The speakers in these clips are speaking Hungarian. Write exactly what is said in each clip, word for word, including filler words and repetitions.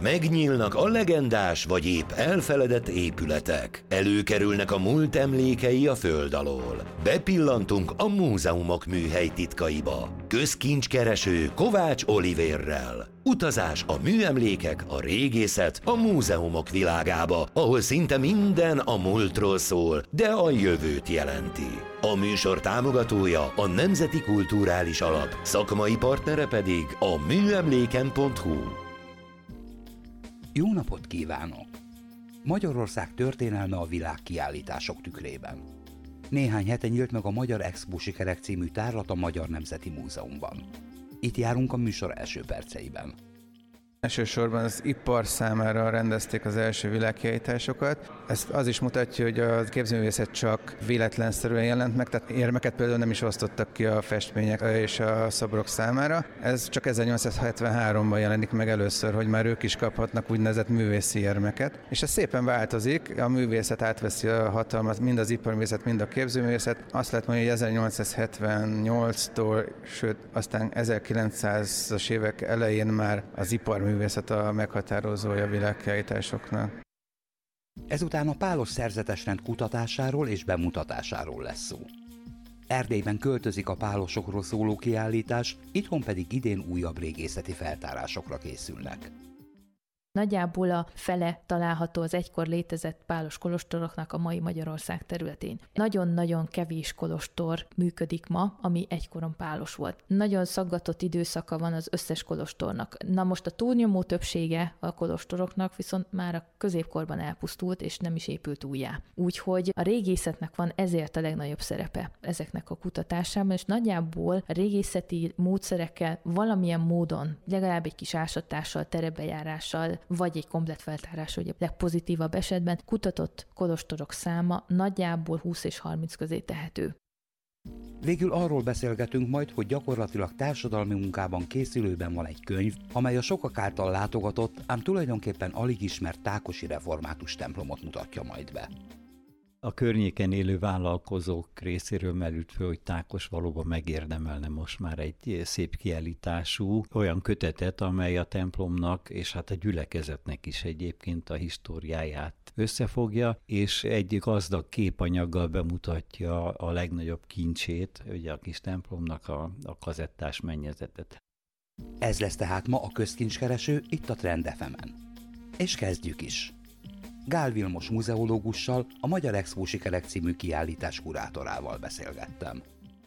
Megnyílnak a legendás vagy épp elfeledett épületek. Előkerülnek a múlt emlékei a föld alól. Bepillantunk a múzeumok műhely titkaiba. Közkincskereső Kovács Olivérrel. Utazás a műemlékek, a régészet, a múzeumok világába, ahol szinte minden a múltról szól, de a jövőt jelenti. A műsor támogatója a Nemzeti Kulturális Alap, szakmai partnere pedig a műemléken pont hu. Jó napot kívánok! Magyarország történelme a világkiállítások tükrében. Néhány hete nyílt meg a Magyar Expo Sikerek című tárlat a Magyar Nemzeti Múzeumban. Itt járunk a műsor első perceiben. Elsősorban az ipar számára rendezték az első világkiállításokat. Ez az is mutatja, hogy a képzőművészet csak véletlenszerűen jelent meg, tehát érmeket például nem is osztottak ki a festmények és a szobrok számára. Ez csak ezernyolcszázhetvenháromban jelenik meg először, hogy már ők is kaphatnak úgynevezett művészi érmeket. És ez szépen változik, a művészet átveszi a hatalmat, mind az iparművészet, mind a képzőművészet. Azt lehet mondani, hogy ezernyolcszázhetvennyolctól, sőt aztán ezerkilencszázas évek elején már az iparművészet művészet a meghatározója világkiállításoknak. Ezután a pálos szerzetesrend kutatásáról és bemutatásáról lesz szó. Erdélyben költözik a pálosokról szóló kiállítás, itthon pedig idén újabb régészeti feltárásokra készülnek. Nagyjából a fele található az egykor létezett pálos kolostoroknak a mai Magyarország területén. Nagyon-nagyon kevés kolostor működik ma, ami egykoron pálos volt. Nagyon szaggatott időszaka van az összes kolostornak. Na most a túlnyomó többsége a kolostoroknak viszont már a középkorban elpusztult, és nem is épült újjá. Úgyhogy a régészetnek van ezért a legnagyobb szerepe ezeknek a kutatásában, és nagyjából a régészeti módszerekkel valamilyen módon, legalább egy kis ásatással, terebejárással, vagy egy komplett feltárás, hogy a legpozitívabb esetben kutatott kolostorok száma nagyjából húsz és harminc közé tehető. Végül arról beszélgetünk majd, hogy gyakorlatilag társadalmi munkában készülőben van egy könyv, amely a sokak által látogatott, ám tulajdonképpen alig ismert tákosi református templomot mutatja majd be. A környéken élő vállalkozók részéről merült föl, hogy Tákos valóban megérdemelne most már egy szép kiállítású olyan kötetet, amely a templomnak és hát a gyülekezetnek is egyébként a históriáját összefogja, és egy gazdag képanyaggal bemutatja a legnagyobb kincsét, ugye a kis templomnak a, a kazettás mennyezetet. Ez lesz tehát ma a közkincskereső itt a Trend ef emen. És kezdjük is. Gál Vilmos muzeológussal, a Magyar Expo Sikerek című kiállítás kurátorával beszélgettem.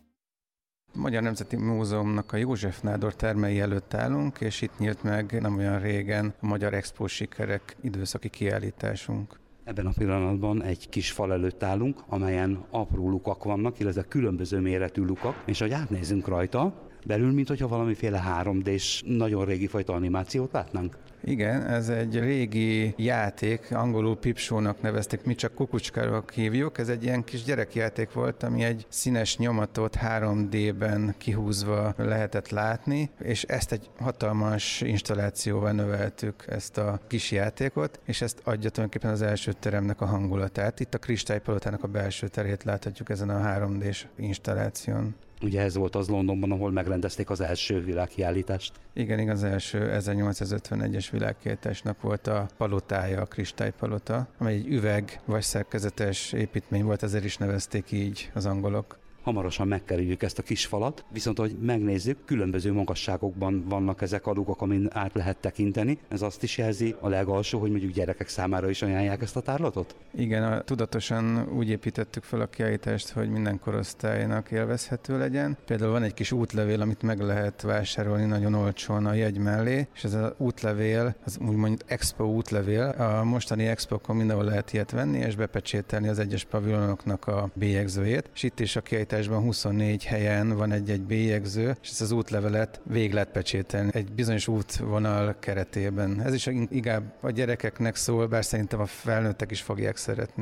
A Magyar Nemzeti Múzeumnak a József Nádor termei előtt állunk, és itt nyílt meg nem olyan régen a Magyar Expo Sikerek időszaki kiállításunk. Ebben a pillanatban egy kis fal előtt állunk, amelyen apró lukak vannak, illetve különböző méretű lukak, és ahogy átnézünk rajta, belül, mint hogyha valamiféle három dés nagyon régi fajta animációt látnánk. Igen, ez egy régi játék, angolul pipsónak nevezték, mi csak kukucskának hívjuk. Ez egy ilyen kis gyerekjáték volt, ami egy színes nyomatot három dében kihúzva lehetett látni, és ezt egy hatalmas installációval növeltük, ezt a kis játékot, és ezt adja tulajdonképpen az első teremnek a hangulatát. Itt a Kristálypalotának a belső terét láthatjuk ezen a három dés installáción. Ugye ez volt az Londonban, ahol megrendezték az első világkiállítást. Igen, igen, az első ezernyolcszázötvenegyes világkiállításnak volt a palotája, a Kristálypalota, amely egy üveg vagy szerkezetes építmény volt, ezért is nevezték így az angolok. Hamarosan megkerüljük ezt a kis falat, viszont hogy megnézzük, különböző magasságokban vannak ezek a lukak, amin át lehet tekinteni. Ez azt is jelzi a legalsó, hogy mondjuk gyerekek számára is ajánlják ezt a tárlatot? Igen, a, tudatosan úgy építettük fel a kiállítást, hogy minden korosztálynak élvezhető legyen. Például van egy kis útlevél, amit meg lehet vásárolni nagyon olcsón a jegy mellé, és ez az útlevél, az úgymond Expo útlevél. A mostani expokon mindenhol lehet ilyet venni, és bepecsételni az egyes pavilonoknak a bélyegzőjét, és itt is a kiállítás huszonnégy helyen van egy-egy bélyegző, és ezt az útlevelet végig lehet pecsételni egy bizonyos útvonal keretében. Ez is inkább a gyerekeknek szól, bár szerintem a felnőttek is fogják szeretni.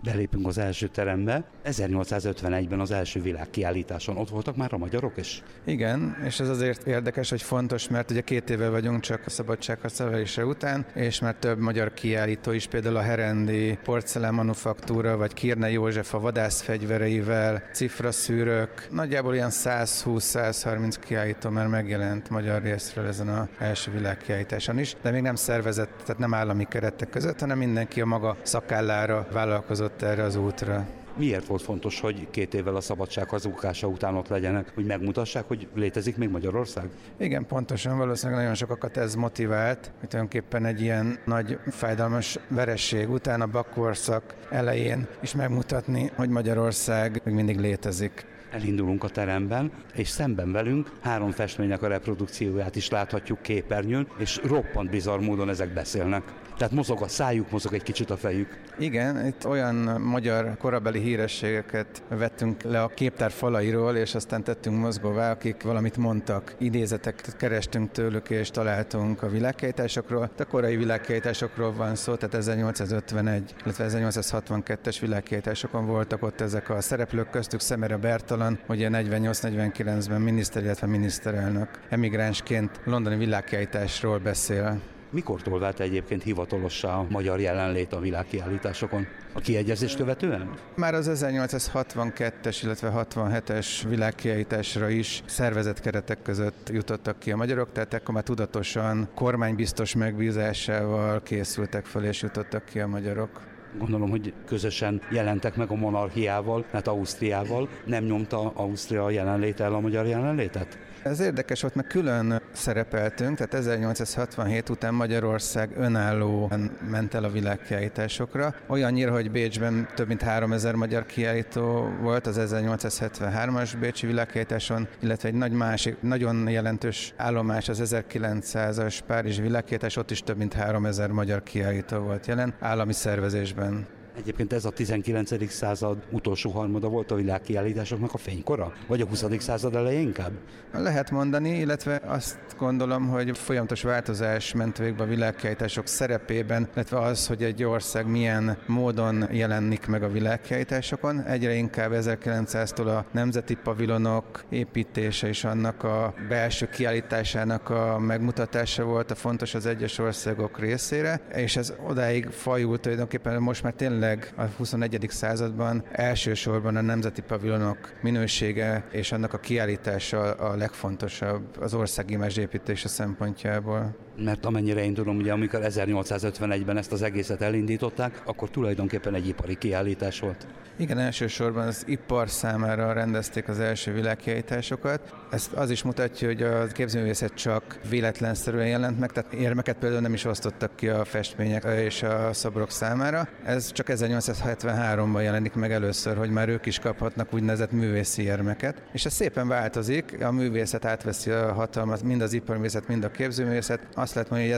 Belépünk az első terembe. ezernyolcszázötvenegyben az első világkiállításon ott voltak már a magyarok is? Igen, és ez azért érdekes, hogy fontos, mert ugye két éve vagyunk csak a szabadságharc leverése után, és már több magyar kiállító is, például a Herendi Porcelán Manufaktúra, vagy Kirne József a vadászfegyvereivel, cifraszűrök. Nagyjából ilyen százhúsz-százharminc kiállító már megjelent magyar részről ezen az első világkiállításon is, de még nem szervezett, tehát nem állami keretek között, hanem mindenki a maga szakállára vállalkozott erre az útra. Miért volt fontos, hogy két évvel a szabadságharc bukása után ott legyenek, hogy megmutassák, hogy létezik még Magyarország? Igen, pontosan, valószínűleg nagyon sokakat ez motivált, hogy tulajdonképpen egy ilyen nagy fájdalmas veresség után a bakkorszak elején is megmutatni, hogy Magyarország még mindig létezik. Elindulunk a teremben, és szemben velünk három festménynek a reprodukcióját is láthatjuk képernyőn, és roppant bizarr módon ezek beszélnek. Tehát mozog a szájuk, mozog egy kicsit a fejük. Igen, itt olyan magyar korabeli hírességeket vettünk le a képtár falairól, és aztán tettünk mozgóvá, akik valamit mondtak. Idézeteket kerestünk tőlük, és találtunk a világkiállításokról. A korai világkiállításokról van szó, tehát ezernyolcszázötvenegy, illetve ezernyolcszázhatvankettes világkiállításokon voltak ott ezek a szereplők, köztük Szemere Bertalan, ugye negyvennyolc-negyvenkilencben miniszter, illetve miniszterelnök emigránsként londoni világkiállításról beszél. Mikortól vált egyébként hivatalossá a magyar jelenlét a világkiállításokon? A kiegyezést követően? Már az ezernyolcszázhatvankettes, illetve hatvanhetes világkiállításra is szervezett keretek között jutottak ki a magyarok, tehát ekkor már tudatosan kormánybiztos megbízásával készültek fel és jutottak ki a magyarok. Gondolom, hogy közösen jelentek meg a monarchiával, hát Ausztriával. Nem nyomta Ausztria jelenléte el a magyar jelenlétet? Ez érdekes volt, mert külön szerepeltünk, tehát ezernyolcszázhatvanhét után Magyarország önállóan ment el a világkiállításokra. Olyannyira, hogy Bécsben több mint háromezer magyar kiállító volt az ezernyolcszázhetvenhármas bécsi világkiállításon, illetve egy nagy másik, nagyon jelentős állomás az ezerkilencszázas párizsi világkiállítás, ott is több mint háromezer magyar kiállító volt jelen állami szervezésben. Egyébként ez a tizenkilencedik század utolsó harmada volt a világkiállításoknak a fénykora? Vagy a huszadik század eleje inkább? Lehet mondani, illetve azt gondolom, hogy folyamatos változás ment végbe a világkiállítások szerepében, illetve az, hogy egy ország milyen módon jelenik meg a világkiállításokon. Egyre inkább ezerkilencszáztól a nemzeti pavilonok építése és annak a belső kiállításának a megmutatása volt a fontos az egyes országok részére, és ez odáig fajult tulajdonképpen most már tényleg a huszonegyedik században elsősorban a nemzeti pavilonok minősége és annak a kiállítása a legfontosabb az ország imázsépítése szempontjából. Mert amennyire én tudom, ugye amikor ezernyolcszázötvenegyben ezt az egészet elindították, akkor tulajdonképpen egy ipari kiállítás volt. Igen, elsősorban az ipar számára rendezték az első világkiállításokat. Ezt az is mutatja, hogy a képzőművészet csak véletlenszerűen jelent meg, tehát érmeket például nem is osztottak ki a festmények és a szobrok számára. Ez csak ezernyolcszázhetvenháromban jelenik meg először, hogy már ők is kaphatnak úgynevezett művészi érmeket. És ez szépen változik, a művészet átveszi a hatalmat, mind az iparművészet, mind a képzőművészet. Azt lehet mondani, hogy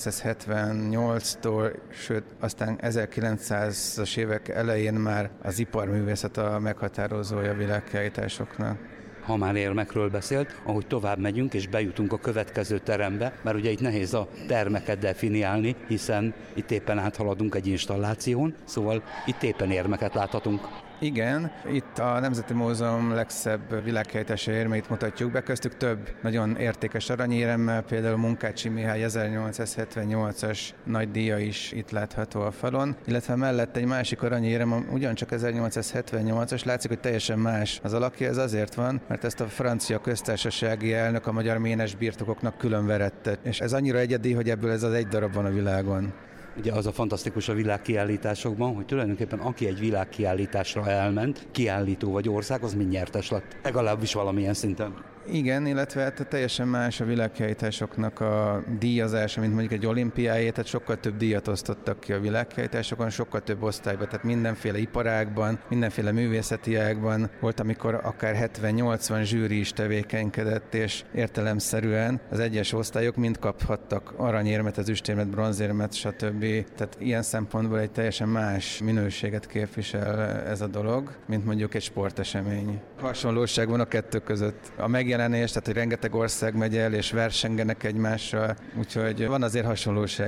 ezernyolcszázhetvennyolctól, sőt, aztán ezerkilencszázas évek elején már az iparművészet a meghatározója a világkiállításoknak. Ha már érmekről beszélt, ahogy tovább megyünk és bejutunk a következő terembe, mert ugye itt nehéz a termeket definiálni, hiszen itt éppen áthaladunk egy installáción, szóval itt éppen érmeket láthatunk. Igen, itt a Nemzeti Múzeum legszebb világkiállítási érmeit mutatjuk be, köztük több nagyon értékes aranyéremmel, például Munkácsi Mihály ezernyolcszázhetvennyolcas nagy díja is itt látható a falon, illetve mellett egy másik aranyérem, ugyancsak ezernyolcszázhetvennyolcas, látszik, hogy teljesen más az alakja, ez azért van, mert ezt a francia köztársasági elnök a magyar ménes birtokoknak külön verette, és ez annyira egyedi, hogy ebből ez az egy darab van a világon. Ugye az a fantasztikus a világkiállításokban, hogy tulajdonképpen aki egy világkiállításra elment, kiállító vagy ország, az mind nyertes lett. Legalábbis valamilyen szinten. Igen, illetve hát teljesen más a világkiállításoknak a díjazása, mint mondjuk egy olimpiájé, tehát sokkal több díjat osztottak ki a világkiállításokon, sokkal több osztályban, tehát mindenféle iparágban, mindenféle művészeti ágban volt, amikor akár hetven-nyolcvan zsűri is tevékenykedett, és értelemszerűen az egyes osztályok mind kaphattak aranyérmet, ezüstérmet, bronzérmet, stb. Tehát ilyen szempontból egy teljesen más minőséget képvisel ez a dolog, mint mondjuk egy sportesemény. Hasonlóság van a kettő között. A megjelenés, tehát hogy rengeteg ország megy el, és versengenek egymással, úgyhogy van azért hasonlóság is.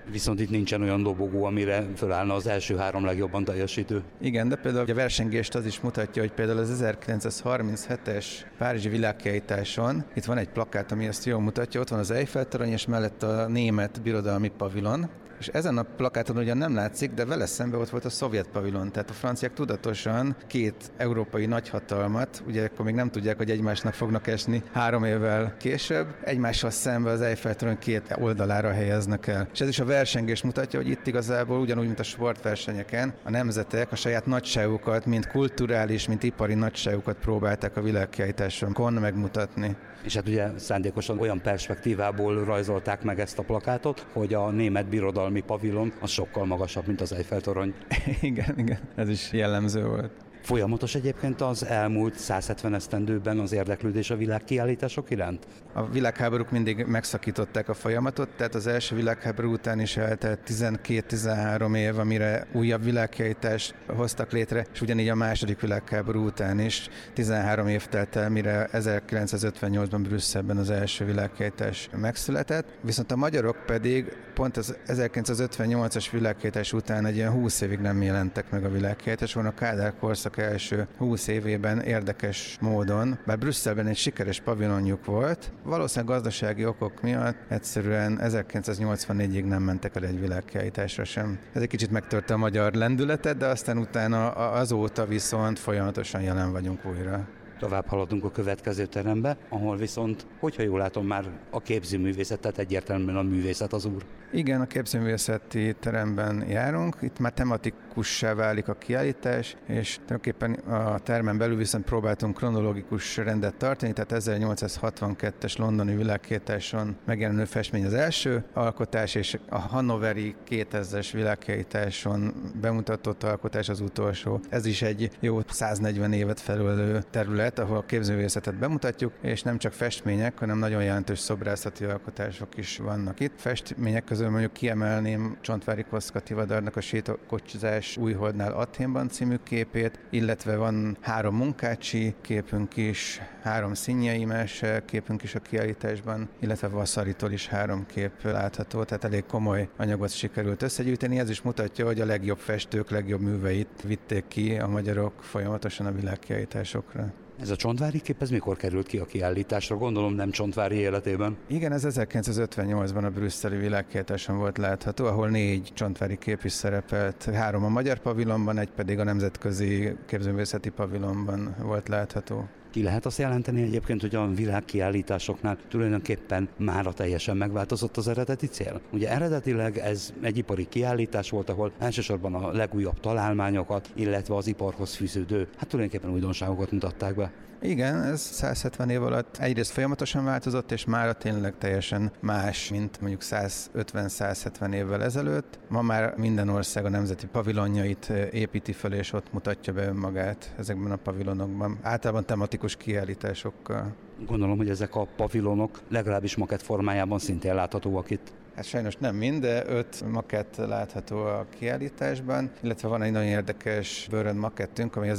Viszont itt nincsen olyan dobogó, amire fölállna az első három legjobban teljesítő. Igen, de például a versengést az is mutatja, hogy például az ezerkilencszázharminchetes Párizsi világkiállításon itt van egy plakát, ami ezt jól mutatja, ott van az Eiffel-torony, és mellett a német birodalmi pavilon, és ezen a plakáton ugyan nem látszik, de vele szemben ott volt a szovjet pavilon, tehát a franciák tudatosan két európai nagyhatalmat, ugye akkor még nem tudják, hogy egymásnak fognak esni három évvel később, egymással szemben az Eiffel-torony két oldalára helyeznek el. És ez is a versengés mutatja, hogy itt igazából ugyanúgy, mint a sportversenyeken, a nemzetek a saját nagyságukat, mint kulturális, mint ipari nagyságukat próbálták a világkiállításon megmutatni. És hát ugye szándékosan olyan perspektívából rajzolták meg ezt a plakátot, hogy a német birodalmi pavilon az sokkal magasabb, mint az Eiffel-torony. Igen, igen, ez is jellemző volt. Folyamatos egyébként az elmúlt száz hetven esztendőben az érdeklődés a világkiállítások iránt? A világháborúk mindig megszakították a folyamatot, tehát az első világháború után is eltelt tizenkét-tizenhárom év, amire újabb világkiállítást hoztak létre, és ugyanígy a második világháború után is tizenhárom év telt el, mire ezerkilencszázötvennyolcban Brüsszelben az első világkiállítás megszületett. Viszont a magyarok pedig pont az ezerkilencszázötvennyolcas világkiállítás után egy ilyen húsz évig nem jelentek meg a világkiállításon. A Kádár korszak első húsz évében érdekes módon, bár Brüsszelben egy sikeres pavilonjuk volt, valószínűleg gazdasági okok miatt egyszerűen ezerkilencszáznyolcvannégyig nem mentek el egy világkiállításra sem. Ez egy kicsit megtörte a magyar lendületet, de aztán utána azóta viszont folyamatosan jelen vagyunk újra. Tovább haladunk a következő terembe, ahol viszont, hogyha jól látom, már a képzőművészet, tehát egyértelműen a művészet az úr. Igen, a képzőművészeti teremben járunk, itt már tematikussá válik a kiállítás, és tulajdonképpen a termen belül viszont próbáltunk kronológikus rendet tartani, tehát ezernyolcszázhatvankettes londoni világkiállításon megjelenő festmény az első alkotás, és a hannoveri kétezres világkiállításon bemutatott alkotás az utolsó. Ez is egy jó száznegyven évet felölelő terület, ahol a képzőművészetet bemutatjuk, és nem csak festmények, hanem nagyon jelentős szobrászati alkotások is vannak itt. Festmények közül mondjuk kiemelném Csontváry Kosztka Tivadarnak a Sétakocsizás Újholdnál Athénban című képét, illetve van három munkácsi képünk is, három Szinyei Mese képünk is a kiállításban, illetve Vaszaritól is három kép látható, tehát elég komoly anyagot sikerült összegyűjteni. Ez is mutatja, hogy a legjobb festők legjobb műveit vitték ki a magyarok folyamatosan a világkiállításokra. Ez a Csontváry kép, ez mikor került ki a kiállításra? Gondolom nem Csontváry életében. Igen, ez ezerkilencszázötvennyolcban a brüsszeli világkiállításon volt látható, ahol négy Csontváry kép is szerepelt. Három a magyar pavilonban, egy pedig a nemzetközi képzőművészeti pavilonban volt látható. Ki lehet azt jelenteni egyébként, hogy a világkiállításoknál tulajdonképpen mára teljesen megváltozott az eredeti cél? Ugye eredetileg ez egy ipari kiállítás volt, ahol elsősorban a legújabb találmányokat, illetve az iparhoz fűződő, hát tulajdonképpen újdonságokat mutatták be. Igen, ez száz hetven év alatt egyrészt folyamatosan változott, és mára tényleg teljesen más, mint mondjuk száz ötven-száz hetven évvel ezelőtt. Ma már minden ország a nemzeti pavilonjait építi fel, és ott mutatja be önmagát ezekben a pavilonokban. Általában tematikus kiállításokkal. Gondolom, hogy ezek a pavilonok legalábbis makett formájában szintén láthatóak itt. Hát sajnos nem mind, de öt makett látható a kiállításban, illetve van egy nagyon érdekes bőrönd makettünk, ami az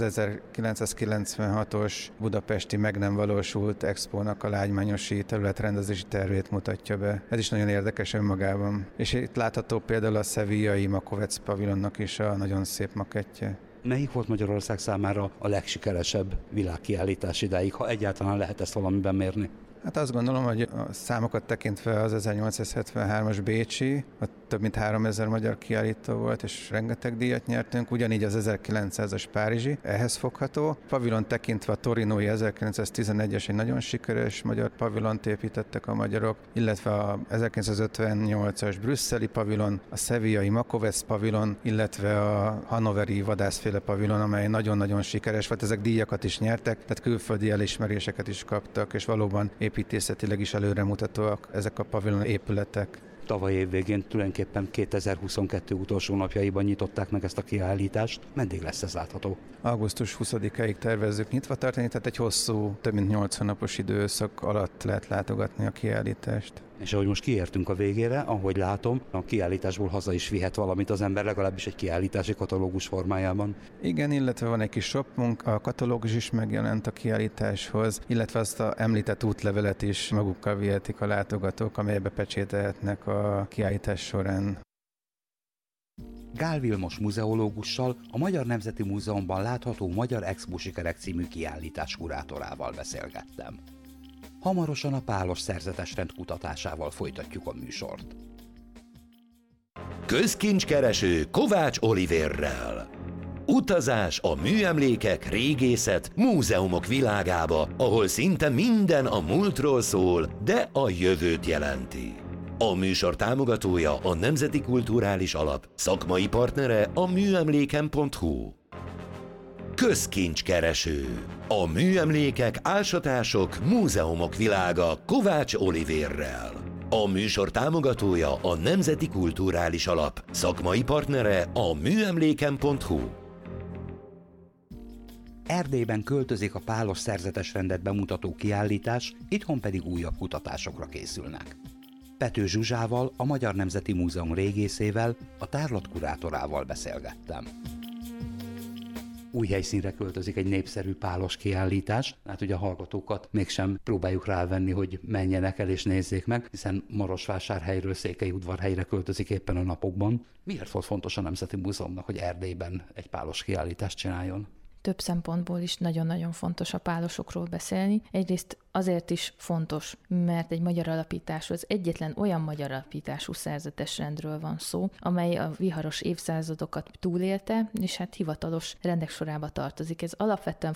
ezerkilencszázkilencvenhatos budapesti meg nem valósult expónak a lágymányosi területrendezési tervét mutatja be. Ez is nagyon érdekes önmagában. És itt látható például a szevillai Makovec pavilonnak is a nagyon szép makettje. Melyik volt Magyarország számára a legsikeresebb világkiállítás idáig, ha egyáltalán lehet ezt valamiben mérni? Hát azt gondolom, hogy a számokat tekintve az ezernyolcszázhetvenhármas bécsi, ott több mint háromezer magyar kiállító volt, és rengeteg díjat nyertünk, ugyanígy az ezerkilencszázas párizsi, ehhez fogható. Pavilon tekintve a torinói ezerkilencszáztizenegyes egy nagyon sikeres magyar pavilont építettek a magyarok, illetve a ezerkilencszázötvennyolcas brüsszeli pavilon, a szevillai Makovec pavilon, illetve a hannoveri vadászféle pavilon, amely nagyon-nagyon sikeres volt. Ezek díjakat is nyertek, tehát külföldi elismeréseket is kaptak, és valóban építészetileg is előremutatóak ezek a pavilon épületek. Tavaly év végén tulajdonképpen kétezer-huszonkettő utolsó napjaiban nyitották meg ezt a kiállítást. Meddig lesz ez látható? augusztus huszadikáig tervezzük nyitva tartani, tehát egy hosszú, több mint nyolc hónapos időszak alatt lehet látogatni a kiállítást. És ahogy most kiértünk a végére, ahogy látom, a kiállításból haza is vihet valamit az ember, legalábbis egy kiállítási katalógus formájában. Igen, illetve van egy kis shopunk, a katalógus is megjelent a kiállításhoz, illetve azt a említett útlevelet is magukkal vihetik a látogatók, amelybe pecsételhetnek a kiállítás során. Gál Vilmos muzeológussal, a Magyar Nemzeti Múzeumban látható Magyar Expo Sikerek című kiállítás kurátorával beszélgettem. Hamarosan a pálos szerzetesrend kutatásával folytatjuk a műsort. Közkincskereső Kovács Olivérrel. Utazás a műemlékek, régészet, múzeumok világába, ahol szinte minden a múltról szól, de a jövőt jelenti. A műsor támogatója a Nemzeti Kulturális Alap, szakmai partnere a műemléken pont hu. Közkincskereső. A műemlékek, ásatások, múzeumok világa Kovács Olivérrel. A műsor támogatója a Nemzeti Kulturális Alap, szakmai partnere a műemléken pont hu. Erdélyben költözik a pálos szerzetesrendet bemutató kiállítás, itthon pedig újabb kutatásokra készülnek. Pető Zsuzsával, a Magyar Nemzeti Múzeum régészével, a tárlat kurátorával beszélgettem. Új helyszínre költözik egy népszerű pálos kiállítás, hát ugye a hallgatókat mégsem próbáljuk rávenni, hogy menjenek el és nézzék meg, hiszen Marosvásárhelyről Székelyudvarhelyre költözik éppen a napokban. Miért volt fontos a Nemzeti Múzeumnak, hogy Erdélyben egy pálos kiállítást csináljon? Több szempontból is nagyon-nagyon fontos a pálosokról beszélni. Egyrészt azért is fontos, mert egy magyar alapítású, az egyetlen olyan magyar alapítású szerzetesrendről van szó, amely a viharos évszázadokat túlélte, és hát hivatalos rendek sorába tartozik. Ez alapvetően